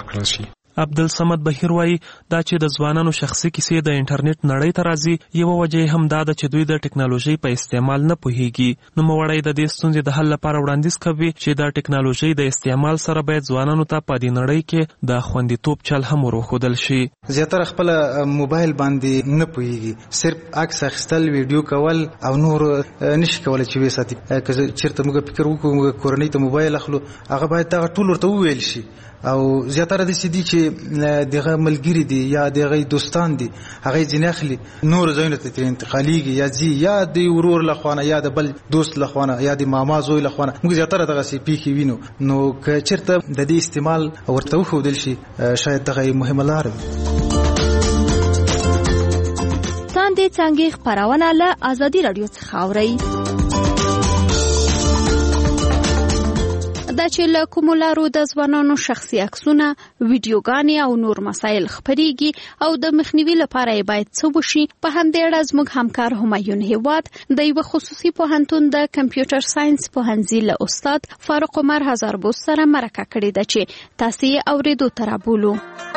ورکړل شي. عبدالصمد بهیر وایي دا چې د ځوانانو شخصي کیسې د انټرنیټ نړۍ ته راځي یوه وجه هم دا ده چې دوی د ټکنالوژۍ په استعمال نه پوهیږي. نوموړی د دې ستونزې د حل لپاره وړاندیز کوي چې د ټکنالوژۍ د استعمال سره باید ځوانانو ته په دې نړۍ کې د خوندیتوب چل هم ورښودل شي. زیاتره خپل موبایل باندې نه پوهیږي، صرف عکس اخیستل، ویډیو کول او نور نشي کولی چې وساتي. که چیرته موږ فکر وکړو موږ کورنۍ ته موبایل اخلو، هغه باید دغه ټول ورته وویل شي. او زیاتره د سیدي چې دغه ملګری دي یا دغه دوستان دي هغه ځین اخلي نور ځایونه ته انتقالیږي یا زی یا د ورور لخوانه یا د بل دوست لخوانه یا د ماما زوی لخوانه. موږ زیاتره دغه سی پی کې وینو. نو که چیرته د دې استعمال ورته وښودل شي شاید دغه مهمه لار وي. څاندې څنګه خبرونه له ازادي رادیو څخه اوري. دا چې له کومو لارو د ځوانانو شخصي عکسونه، ویډیوګانې او نور مسایل خپرېږي او د مخنیوي لپاره یې باید څه وشي، په همدې اړه زموږ همکار همایون هیواد د یوه خصوصي پوهنتون د کمپیوټر ساینس پوهنځي له استاد فاروق عمر هزاربوس سره مرکه کړې ده چې تاسو یې اورېدو ته رابولو.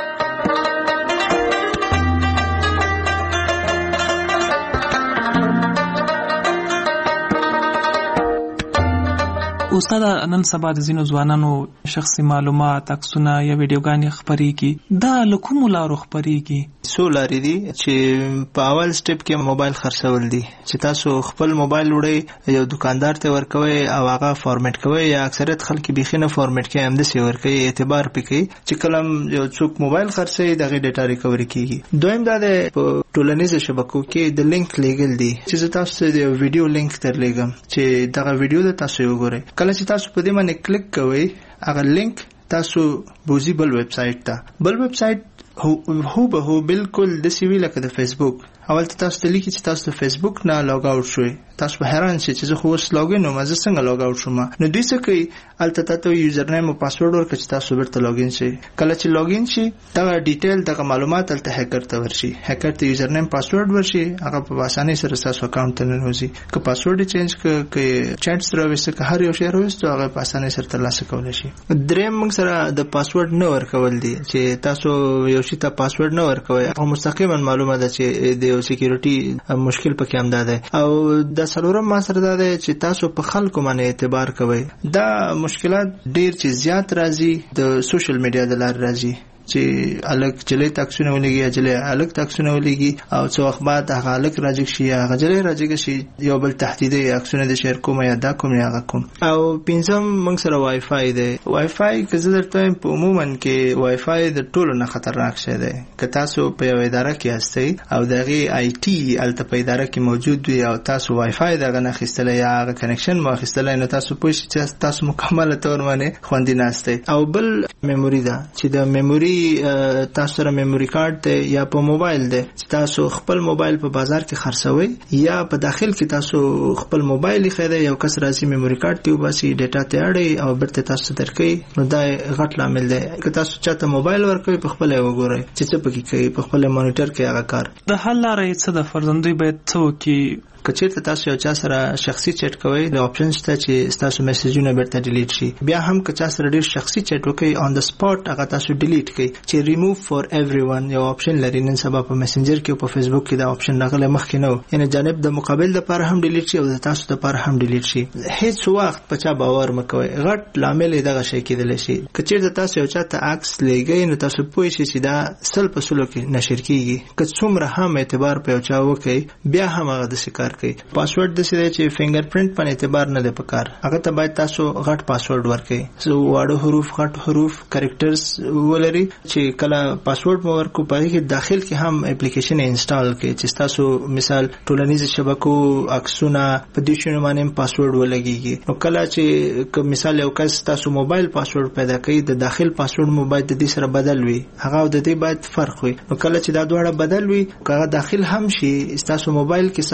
استاد، نن سبا د ځینو ځوانانو شخصي معلومات، عکسونه یا ویډیوګانې خپرېږي. دا له کومو لارو خپرېږي؟ څو لارې دي چې په اول سټپ کې موبایل خرڅول دي چې تاسو خپل موبایل وړئ یو دکاندار ته ورکوي او هغه فارمیټ کوي، یا اکثریت خلک بيخي نه فارمیټ کوي، همداسې ورکوي، اعتبار پې کوي چې کله یو څوک موبایل خرڅوي دغه ډیټا ریکوري کیږي. دویم دا د ټولنیزو شبکو کې د لینک لیږل دي چې تاسو د ویډیو لینک درلېږم چې دغه ویډیو د تاسو وګورئ. کله چې تاسو په دې باندې کلیک کوئ هغه لینک تاسو بوزي بل ویب سایټ ته. بل ویب سایټ هو به هو بالکل د سی وی لکه د فیسبوک. اول تاسو ته لیکي چې تاسو د فیسبوک نه لاګ اوټ شوئ، تاسو به حیران شئ چې زه خو اوس لاګین وم، زه څنګه لاګ اوټ شوم. نو دوی څه کوي، هلته تاسو یوزر نیم او پاسورډ ورکړئ چې تاسو بیرته لاګین شئ. کله چې لاګین شئ دغه ډیټیل دغه معلومات هلته هیکر ته ورشي، هیکر ته یوزر نیم پاسورډ ورشي، هغه په اسانۍ سره تاسو اکاونټ ته ننوځي. که پاسورډ چینج کړئ، چټس راوځي، که هر یو شی راوځي هغه په اسانۍ سره ترلاسه کولی شي. دریم موږ سره د پاسورډ نه ورکول دي چې تاسو یو شي ته پاسورډ نه ورکوي، او مستقیما معلومه ده چې د یو سکیورټي مشکل پکې هم ده. او د څلورم ما سره ده چې تاسو په خلکو باندې اعتبار کوئ. دا مشکلات ډیر چې زیات راځي د سوشل میډیا د لارې راځي چې الک جلې تاکسونه ولګي یا جلې الک تاکسونه ولګي او څو وخت بعد هغه الک راځي شي یا هغه جلې راځي شي یو بل تهدیدي عکسونه د شیر کوم یا دا کوم یا هغه کوم. او پنځم موږ سره وای فای دی. وای فای که زه درته په عموما کې وای فای د ټولو نه خطرناک شی دی. که تاسو په یو اداره کې هستئ او دغه آی ټي الته په اداره کې موجود وي او تاسو وای فای دغه نه اخیستلی یا هغه کنکشن مو اخیستلی، نو تاسو پوه شئ چې تاسو مکمله طور باندې خوندي ناستئ. او بل میموري ده چې د میموري تاسو سره میموري کارت دی یا په موبایل دی چې تاسو خپل موبایل په بازار کې خرڅوي یا په داخل کې تاسو خپل موبایل خېده یو کس راځي میموري کارت دی وباسي ډیټا ته اړي او برته تاسو درکې، نو دا غټ لامل دی. که تاسو چاته موبایل ورکوي په خپل وګورئ چې څه پکې کوي، په خپل مانیټر کې هغه کار. د حل لارې څه د فرزندوی باید څه وکړي؟ که چیرته تاسو یو چا سره شخصي چټ کوئ د آپشن شته چې تاسو میسجونه بیرته ډیلیټ شي. بیا هم که چا سره ډیر شخصي چټ وکړي آن د سپاټ هغه تاسو ډیلیټ کړئ چې ریموو فور ایوری ون یو آپشن لري. نن سبا په میسنجر کې او په فیسبوک کې دا آپشن راغلی، مخکې نه و. یعنی جانب د مقابل لپاره هم ډیلیټ شي او د تاسو لپاره هم ډیلیټ شي. هیڅ وخت په چا باور مه کوئ، غټ لامل دغه شی کېدلی شي. که چیرته تاسو یو چا ته عکس لیږئ نو تاسو پوه شئ چې دا سل په سلو کې نشر کېږي. که څومره هم اعتبار په یو چا وکړئ بیا هم هغه داسې کار کوي. پاسورډ داسې دی چې فنګر پرنټ باندې اعتبار نه دی پکار، هغه ته باید تاسو غټ پاسورډ ورکړئ. واړه حروف، غټ حروف، کریکټرز ولري چې کله پاسورډ مو ورکو په کې داخل کې هم اپلیکیشن انسټال کړئ چې تاسو مثال ټولنیز شبکو عکسونه په دې شنو باندې پاسورډ ولګيږي. نو کله چې مثال یو کس تاسو موبایل پاسورډ پیدا کړئ د داخل پاسورډ مو باید د دې سره بدل وي، هغه د دې باید فرق وي. نو کله چې دا دواړه بدل وي هغه داخل هم شي تاسو موبایل کې تاسو شخصي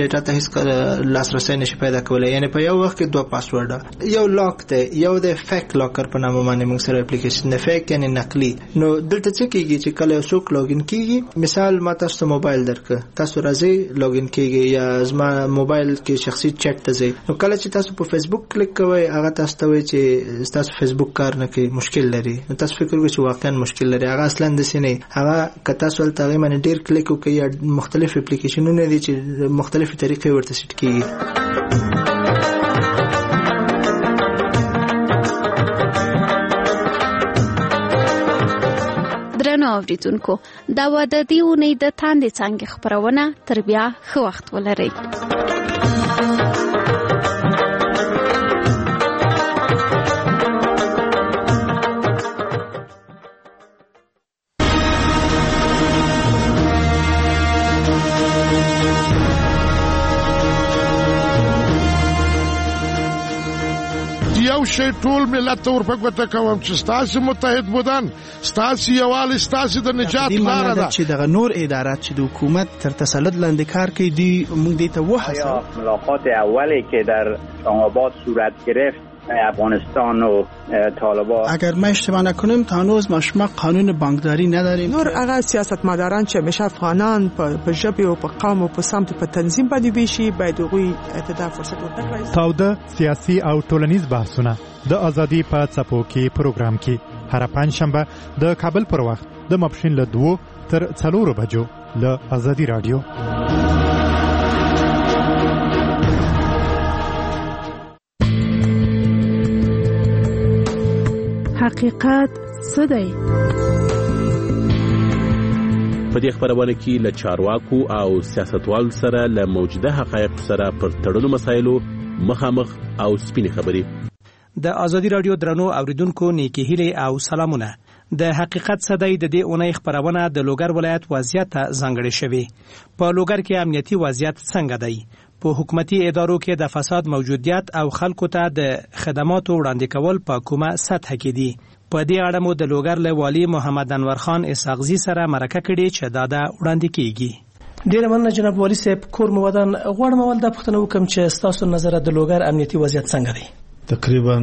ډیټا ته هیڅ لاسرسی نشي پیدا کولای. یعنی په یو وخت کې 2 پاسورډ، یو لاک دی، یو د فیک لاکر په نامه باندې موږ سره اپلیکیشن دی، فیک یعنی نقلی. نو دلته څه کیږي چې کله څوک لاګین کیږي، مثال ما تاسو ته موبایل درکړ، تاسو راځي لاګین کیږي یا زما موبایل کې شخصي چیټ ته ځئ، نو کله چې تاسو په فیسبوک کلیک کوئ هغه تاسو ته وایي چې تاسو فیسبوک کار نه کوي، مشکل لري. نو تاسو فکر وکړئ چې واقعا مشکل لري، هغه اصلا داسې نه. هغه که تاسو هلته هغې باندې ډېر کلیک وکړئ یا مختلف اپلیکیشنونه دي چې مختلفې طریقې ورته سیټ کېږي. درنو اوریدونکو، دا و د دې اونۍ د تاندې څانګې خپرونه. تر بیا ښه وخت ولرئ. یو شی ټول ملت ور په ګوته کوم چې ستاسو متحد بودن، ستاسو یووالی، ستاسو د نجات لاره ده. چې دغه نور ادارات چې د حکومت تر تسلط لاندې کار کوي، دی موږ دې ته وهڅوو. ملاقات اولی که در آباد صورت گرفت افغانستان و طالبان، اگر ما اشتباه نکنیم تا هنوز ما قانون بانکداری نداریم. نور هغه سیاستمداران چې همیشه افغانان په ژبه او په قوم او په سمت په تنظیم باندې ویشي، باید هغوی ته فرصت ورکړي. تاوده سیاسي او ټولنیز بحثونه د ازادي په څپو کې پروګرام کې هر پنځشنبه د کابل پر وخت د ماپښین له 2 تر 4 بجو له ازادي رادیو. حقیقت څه دی؟ په دې خبرونه کې له چارواکو او سیاستوالو سره له موجوده حقایق سره پر تړلو مسایلو مخامخ او سپینې خبرې. د ازادي رادیو درنو اوریدونکو نیکی هیله او سلامونه. د حقیقت څه دی د دې اونۍ خبرونه د لوګر ولایت وضعیت ته ځانګړې شوې. په لوګر کې امنیتي وضعیت څنګه دی؟ په حکومتي ادارو کې د فساد موجودیت او خلکو ته د خدماتو وړاندې کول په کومه سطح کې دي؟ په دې اړه مو د لوګر له والي محمد انور خان اسحاقزي سره مرکه کړې چې دا د وړاندې کیږي. ډیره مننه جناب والي صاحب. کور مودان غواړم اول د پښتنو وکم چې تاسو نظر د لوګر امنیتي وضعیت څنګه دی؟ تقریبا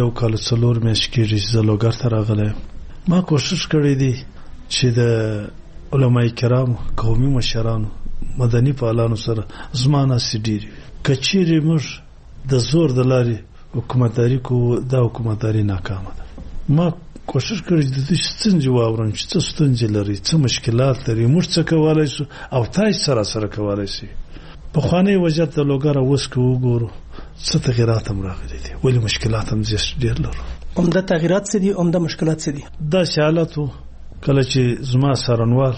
1 میاشت کېږي چې د لوګر ته راغلی. ما کوشش کړی دی چې د علماء کرام، قومي مشرانو، مدني فعالانو سره زمانه سډيري کچيري موږ د زور د لارې حکومتداري کو، دا حکومتداري ناکامه ده. ما کوشش کړی د دې ستونزې واورم چې څه ستونزې لري، څه مشکلات لري، موږ څه کولای شو او تاسو سره کولای شي. په خواني وضعیت د لوګر اوس کو وګورو څه تغیرات هم راغلي دي، ولې مشکلات هم ډېر لرو. عمده تغیرات څه دي؟ عمده مشکلات څه دي؟ دا حالتو کله چې زما سرنوال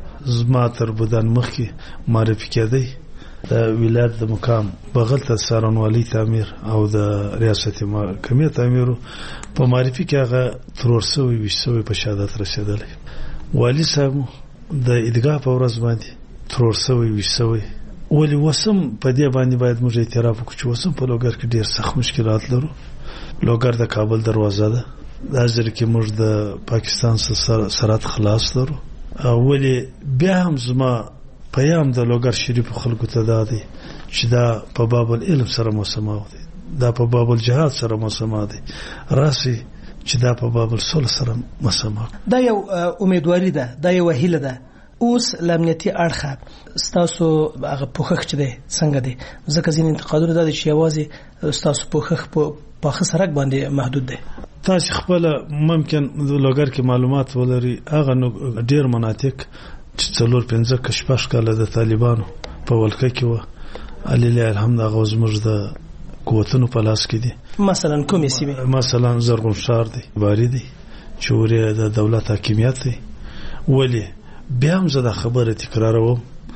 زما تر بدن مخکې معرفي کېدی د ولایت د مقام بغل ته سرنوالي تعمیر او د ریاست محکمې تعمیر په معرفي کې هغه ترورسوي وشوي په شهادت رسیدلی. والي صاحب د ادګا په ورځ باندې ترورسوي وشوي. ولې وسم په دې باندې باید موږ اعتراف وکړو چې وسم په لوګر کې ډېر سخت مشکلات لرو. لوګر د کابل دروازه ده، دا ځکه چې موږ د پاکستان سره سرحد خلاص لرو. ولې بیا هم زما پیام د لوګر شریف خلکو ته دادی چې دا په باب العلم سره مسما دی، دا په باب الجهاد سره مسما دی، راسي چې دا په باب الصلح سره مسما. دا یو امیدواري ده، دا یو هیله ده. اوس لامنیتي اړخه ستاسو هغه پوښښ چې دی څنګه دی؟ ځکه ځینې انتقادونه دا دي چې یوازې ستاسو پوښښ په ښه سرک باندې محدود دی. تاسو خپل ممکن د لوګر کې معلومات ولري، هغه ډیر مناطق چې 4-5 کشپش کاله د طالبانو په ولکه کې و، علیله الحمد هغه زموږ د قوتونو په لاس کې دي. مثلا کومې سیمې؟ مثلا زرغون شار دی، باری دی، چورې د دولت حاکمیت دی. ولی بیا هم زه د خبره تکراروم،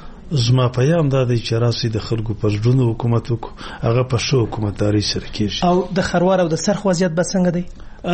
زما پیام دا دی چې راسي د خلکو پر ژوند حکومت وکړو، هغه په شو حکومتداري سره کېږي. او د خروار او د سرخ وضعیت به څنګه دی؟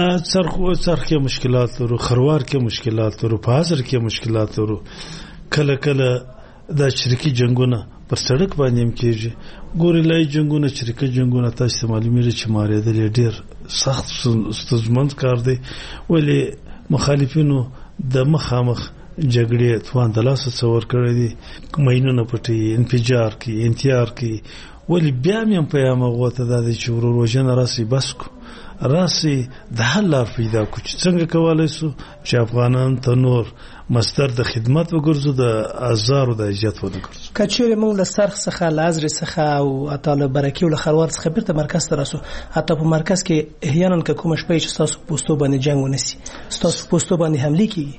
سرخ کې مشکلات لرو، خروار کې مشکلات لرو، په حاضر کې مشکلات لرو. کله کله دا شرکی جنگونه پر سړک باندې هم کېږي. ګورلای جنگونه، شرکی جنگونه تاسو معلومیږي چې ماریدل ډیر سخت ستونزمن کار دی. ولی مخالفینو د مخامخ جګړې توان د لاسه څور کړی دي مینونه پټي انفجار کې انتحار کې ولی بیا مې په یامه غوته د چې ورور وژنه راسي بس کو راسي د حل لار پیدا کو چې څنګه کولای شو چې افغانان ته نور مستر د خدمت وګرځو د ازارو د اجازه وګرځو کچېره موږ له سرخ څخه لازر څخه او اته برکی ول خروار څخه بیرته مرکز ته راسو اته په مرکز کې احیانا کوم شپه چې تاسو پوسټو باندې جنگ ونسی تاسو پوسټو باندې حمله کیږي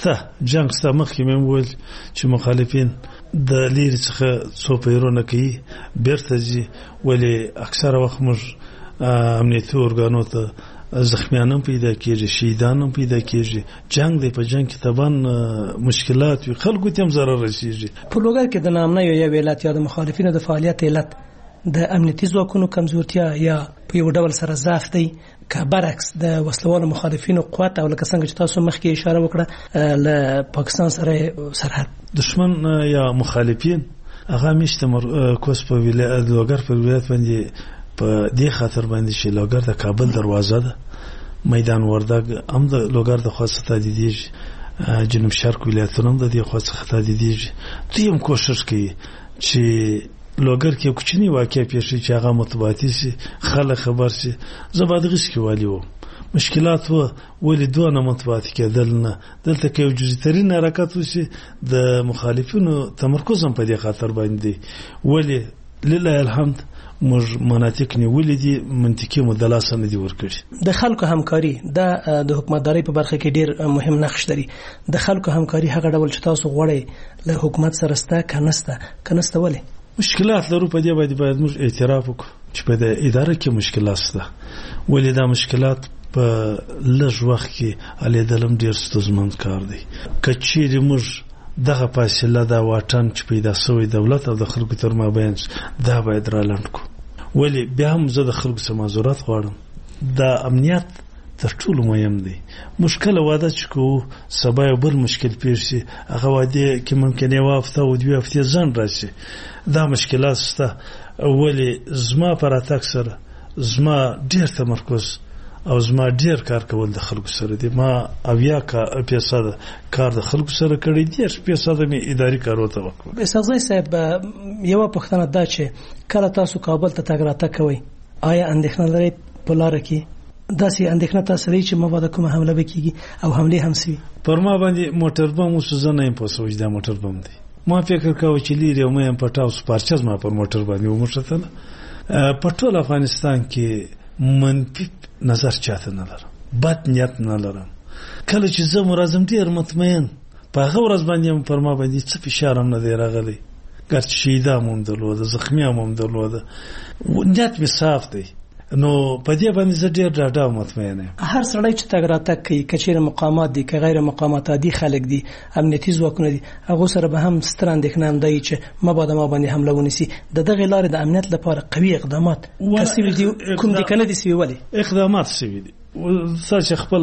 جنگ ستا مخکې مې وویل چې مخالفین د لیر څخه څو پیرونه کوي بیرته ځي ولی اکثره وخت موږ امنیتي ارګانو ته زخمیانم پیدا کیږي شهیدانم پیدا کیږي جنگ دی په جنگ کې تبان مشکلات وي خلکو ته هم ضرر رسیږي په لوګر کې د نامنه یو ویلات یا د مخالفینو د فعالیت علت د امنیتي ځواکونو کمزورتیا یا په یو ډول سره ضعف دی که برعکس د وسلوالو مخالفینو قوت او لکه څنګه چې تاسو مخکې اشاره وکړه له پاکستان سره سرحد دشمن یا مخالفین هغه مشته کوس په ولایت لوګر په ولایت باندې په دې خاطر باندې چې لوګر د کابل دروازه ده میدان وردګ هم د لوګر د خاصه تدیدیږي جنوب شرق ولایتونو د دې خاصه تدیدیږي دوی هم کوشش کوي چې لوګر کې کوچنی واقعي پیښې چې هغه متباطي شي خلک خبر شي زبادغش کې والی وو مشکلات و ولې دونه متباطي کېدل نه دلته کې یو جزئي ترين حرکت وشي د مخالفینو تمرکز هم په دې خاطر باندې ولې لله الحمد موږ مناطق نیولې دي منطقي مدلاسه نه دي ورکړي د خلکو همکاري د حکومتداري په برخه کې ډیر مهم نقش لري د خلکو همکاري هغه ډول چې تاسو غواړئ له حکومت سره ستا کنسته ولې مشکلات لرو په دې باید موږ اعتراف وکړو چې په دې اداره کې مشکلات شته ولې دا مشکلات په لږ وخت کې الیدلم ډیر ستونزمن کار دی کچېرې موږ دغه فاصله دا واټن چې پیدا شوی دولت او د خلکو تر مابین دا باید را لاند کو ولی بیا هم زه د خلکو سره معذرت غواړم دا امنیت تر ټولو مهم دی مشکل واده چې کو سبا یو بل مشکل پیښ شي هغه واده کې ممکن یو هفته او دوه هفته ځان راشي دا مشکلات شته ولی زما پر اتاک سره زما ډیر تمرکز او زما ډیر کار کول د خلکو سره دی ما اویا پیسې کار د خلکو سره کړی دي پیسې د می اداري کار وته وکړ استاذ صاحب یو پښتنه دا چې کله تاسو کابل ته تګ راته کوي آیا اندېښنه لرئ په لار کې داسې اندېښنه تاسو لري چې مبادا کومه حمله وکړي او حمله هم سوي پر ما باندې موټر بم وسوزنه په سوچ دا موټر بم دی ما فکر کاوه چې لري او مې په تاسو پارچز ما پر موټر باندې ومشتل په ټول افغانستان کې منفي نظر چاته نه لرم بد نیت نه لرم کله چې زه مرزم ډیر مطمئن په هغه ورځ باندې پر ما باندې څه فشار هم نه دی راغلی ګرچې شهیدان هم درلوده زخمیان هم درلوده نیت مې صاف دی نو په دې باندې زه ډیر ډاډه مطمئن یم هر سړی چې تګ راتګ کوي کچېره مقامات دي که غیر مقامات دي خلک دي امنیتي ځواکونه دي هغه سره به هم ستر اندېښنه هم دی چې مبادا ما باندې حمله ونیسي د دغه لارې د امنیت لپاره قوي اقدامات کسي دي کوم دي کنه دي سی ولی اقدامات سی دي ساش خپل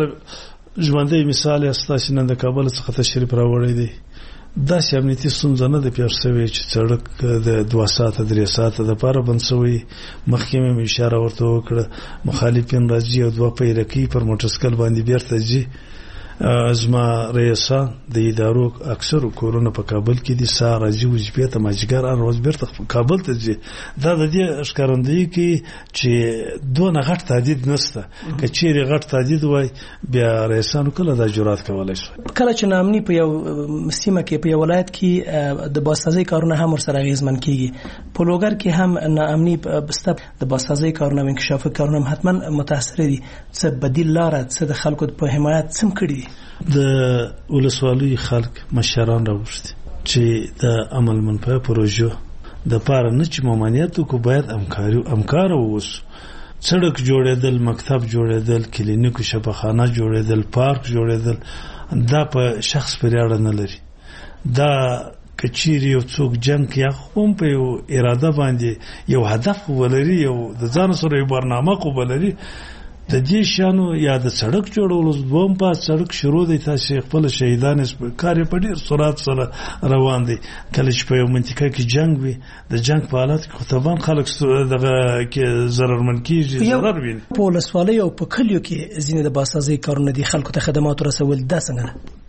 ژوندۍ مثال استاسي نن د کابل څخه تشریف راوړی دی دا چې امنیتي ستونزه نه ده پیښ شوې چې سړک د 2 ساعته 3 ساعته د پاره بند شوی مخکې مې اشاره ورته وکړه مخالفین راځي او 2 پیرکی پر موټرسایکل باندې بیرته ځي ازما رئیسان د ادارو اکثر کورونه په کابل کې دي سار راځي وجبه ته ماجګر روز بیرته کابل ته ځي دا د دې اشکارندوی کې چې دونه غټ تهدید نشته کچېری غټ تهدید وای بیا رئیسانو کله د جرأت کولای شي کله چې نامني په یو سیمه کې په یو ولایت کې د بازسازي کارونه هم ورسره غیزمن کیږي په لوګر کې هم نامني بستب د بازسازي کارونه او انکشاف کارونه هم حتما متاثر دي څه بدیل لاره څه د خلکو په حمایت سم کړي د ولسوالۍ خلک مشران راوښتي چې د عمل منفعه پروژو د پاره نه چې ممانعت کو باید امکار ووسو سړک جوړېدل مکتب جوړېدل کلینیک شفاخانه جوړېدل پارک جوړېدل دا په شخص پورې اړه نه لري دا کچيري یو څوک جنگ یا هم په یو اراده باندې یو هدف ولري یو د ځان سره یو برنامه ولري د دې شانو یا د سړک جوړولو دوم پاس سړک شروع دی تاسو خپل شهیدان کار په ډیر سرعت سره روان دي کله چې په یو منطقه کې جنگ وي د جنگ په حالت کې خطبان خلک دغه کې ضررمن کیږي ضرر ویني په ولسوالۍ او په کلیو کې ځینې د بازسازي کارونه دي خلکو ته خدمات رسول دا څنګه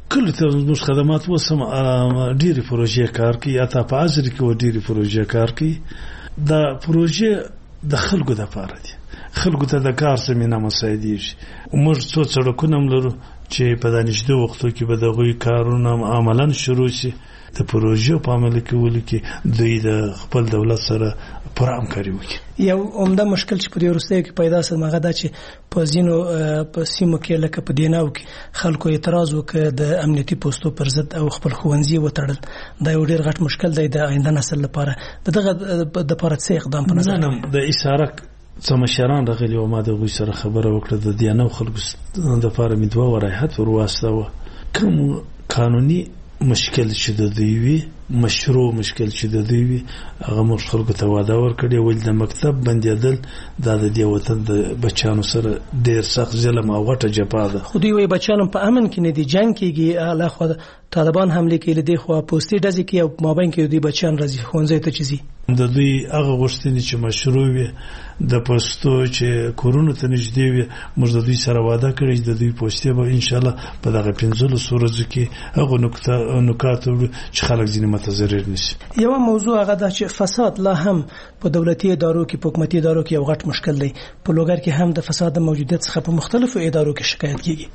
کله ته موږ خدمات وسم ډېری پروژې کار کوي یا ته په ازر کې و ډېری پروژې کار کوي دا پروژې د خلکو د لپاره دي خلکو ته د کار زمينه مساعدېږي موږ څو سړکونه لرو چې په دانشده وختو کې به دغه کارونه عملاً شروع شي د پروژې په عمل کولو کې دوی د خپل دولت سره پر همکاري وکړي یو عمده مشکل چې په دې وروستیو کې پیدا سره مغه دا چې په ځینو په سیمو کې لکه په دیناو کې خلکو اعتراض وکړ د امنیتي پوسټو پر ضد او خپل خوندزي وتړل دا یو ډېر غټ مشکل دی د آینده نسل لپاره دغه د لپاره څه اقدام په نظر د اشاره سمشران راغلی او ما د غوي سره خبره وکړه د دیناو خلکو د لپاره مدوا ورایحت ورواستوه کوم قانوني مشکل چې د دوی مشروع مشکل چې د دوی هغه موږ خلکو ته وعده ورکړې ول د مکتب بندیدل د دې وطن د بچانو سره ډېر سخت ظلم او غټه جفا ده خو دوی وي بچانو په امن کې نه دي جنگ کېږي الله خو طالبان حمله کوي د خو پوسټي ډزې کې او مابین کې دوی بچان راځي خونځي ته چيزي د دوی هغه غوښتنې چې مشروع وي د پښتو چې کورونو ته نږدې وي موږ د دوی سره وعده کړی د دوی پوسټي به ان شاء الله په دغه 15 سورځو کې هغه نکات چې خلک ځینې متضرر نشي یو موضوع هغه د فساد لا هم په دولتي ادارو کې په حکومتي ادارو کې یو غټ مشکل دی په لوګر کې هم د فساد موجودیت څخه په مختلفو ادارو کې شکایت کیږي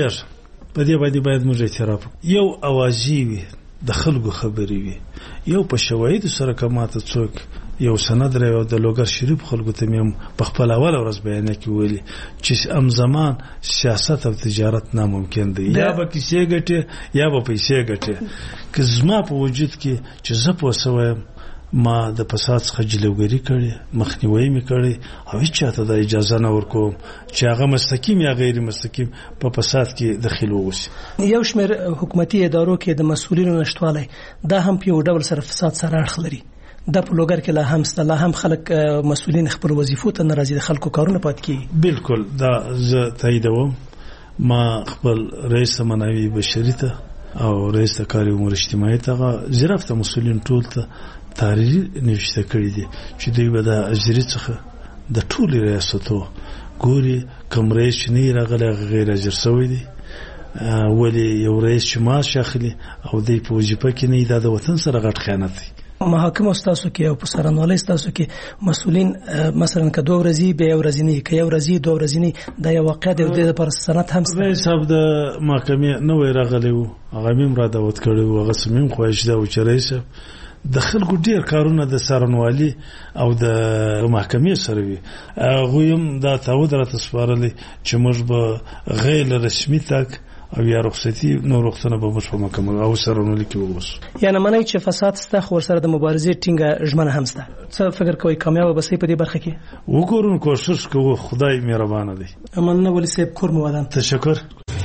په دې باید موږ اعتراف یو اوازي وي د خلکو خبري وي یو په شواهد سره کماته څوک یو سند راو د لوګر شریف خلکو ته مې په خپل اول ورځ بیان کې ویلي چې ام زمان سیاست او تجارت ناممکن دی یا به کیسه ګټه یا به پیسې ګټه که زما په وجود کې چې زه پوسوم ما د فساد څخه جلوګری کړي مخنیوي مې کړي او هیڅ چاته د اجازه نه ورکوم چې هغه مستقیم یا غیر مستقیم په فساد کې دخیل ووسی یو شمېر حکومتي ادارو کې د مسؤلینو نشټوالی دا هم په یو ډول سره فساد سره اړخ لري د پلوګر کې لا هم خلک مسؤلین خپل وظیفو ته ناراضي د خلکو کارونه پات کی بالکل دا زه تاییدوم ما خپل رئیس منوي بشری ته او رئیس کاري امور اجتماعي ته ظرافت مسؤلین ټول ته تاریخ نوشته کړی دي چې دوی به د اجرې څخه د ټول ریاستو ګوري کوم رئیس نه راغلی غیر اجر شوی دی ولی یو رئیس چې ما شاخلي او د وظیفه کې نه د وطن سره غټ خیانت دی محاکم استاسو کې او پسرانوالي استاسو کې مسؤلین مثلا که 2 ورځې به یو ورځې نه کې یو ورځې 2 ورځې نه دا یو واقع دی د پر سنت هم حساب د محکمې نو راغلی وو هغه مم را دعوت کړو هغه سمیم خوښ دا و چې رئیس د خلکو ډیر کارونه د سرنوالي او د محکمې سره وي غویم دا تعود را تسوارلې چې موږ به غیر رسمي تک او یا رخصتي نو رخصتنه به موږ په محکمه او سرنوالي کې ووس یعنی منای چې فساد ستا خور سره د مبارزې ټینګه ژمنه هم ستا څه فکر کوي کامیاب به سي په دې برخه کې وګورم کوشش کوو خدای مهربان دی امنه ولې سیب کور موادان تشکر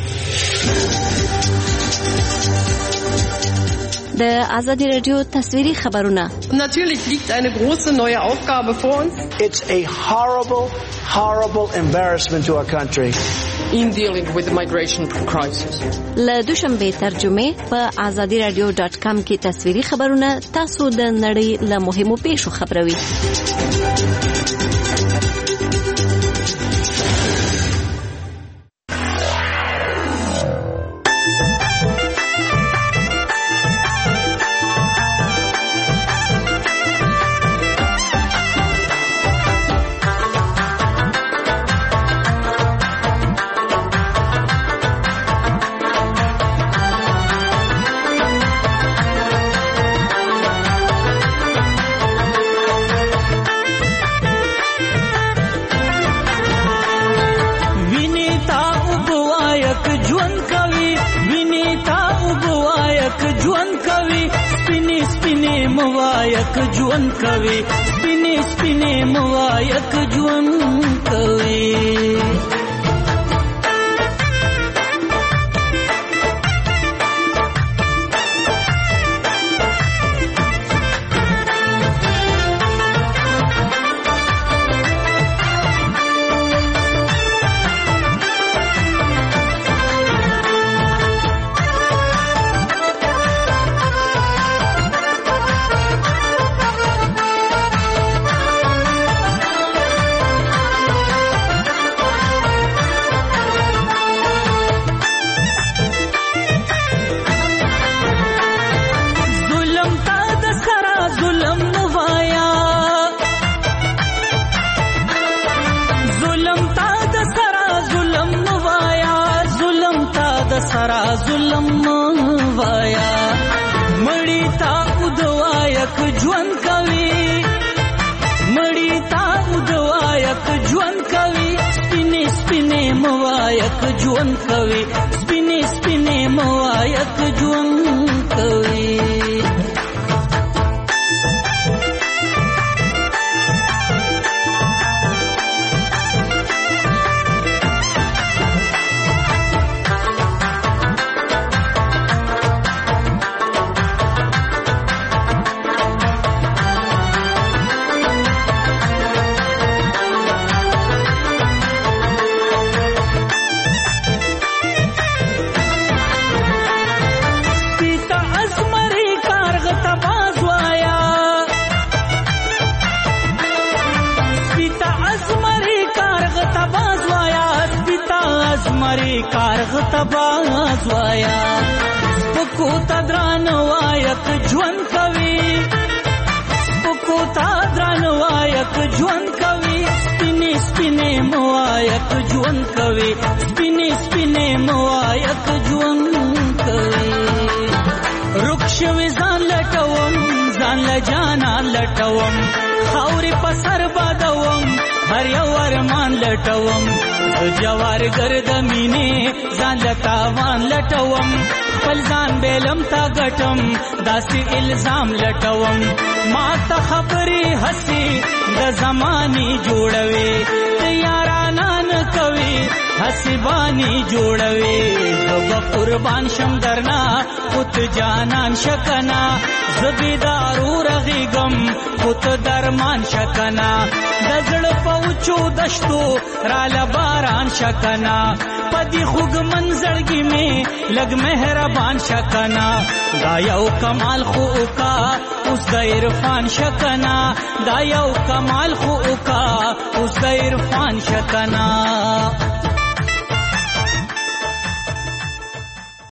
د آزادی رادیو تصویری خبرونه Natürlich liegt eine große neue Aufgabe vor uns. It's a horrible embarrassment to our country. In dealing with the migration crisis. له دوشنبه ترجمه په azadiradio.com کې تصویری خبرونه تاسو د نړۍ له مهمو پیښو خبروي. موایک ژوند کوي سپینې موایک ژوند کوي وایا مړی تا ودوایا ک ژوند کوي مړی تا ودوایا ک ژوند کوي سپینې سپینې موایا ک ژوند کوي سپینې سپینې موایا ک ژوند کوي مری کارغ تباز وایا سپکو تدران وایا ک ژوند کوي سپکو تدران وایا ک ژوند کوي سپینې سپینې موایا ک ژوند کوي سپینې سپینې موایا ک ژوند کوي رخصوي ځان لټوم ځان له جانا لټوم خاورې په سر بادوم هر یو ارمان لټوم جوار ګرد مینې ځان لټاوان لټوم خپل ځان بیلم تا ګټم داسې الزام لټوم ما ته خبرې هسي د زماني جوړوي یارانه نه کوي حسبانی جوړوي زب قربان شم درنا خود جانان شکنا زبیدارو رغیگم خود درمان شکنا دزړ پوچو دشتو را لباران شکنا پدی خوګ منزړګي می لګ مهربان شکنا دا یو کمال خو کا اوس د عرفان شکنا دا یو کمال خو کا اوس د عرفان شکنا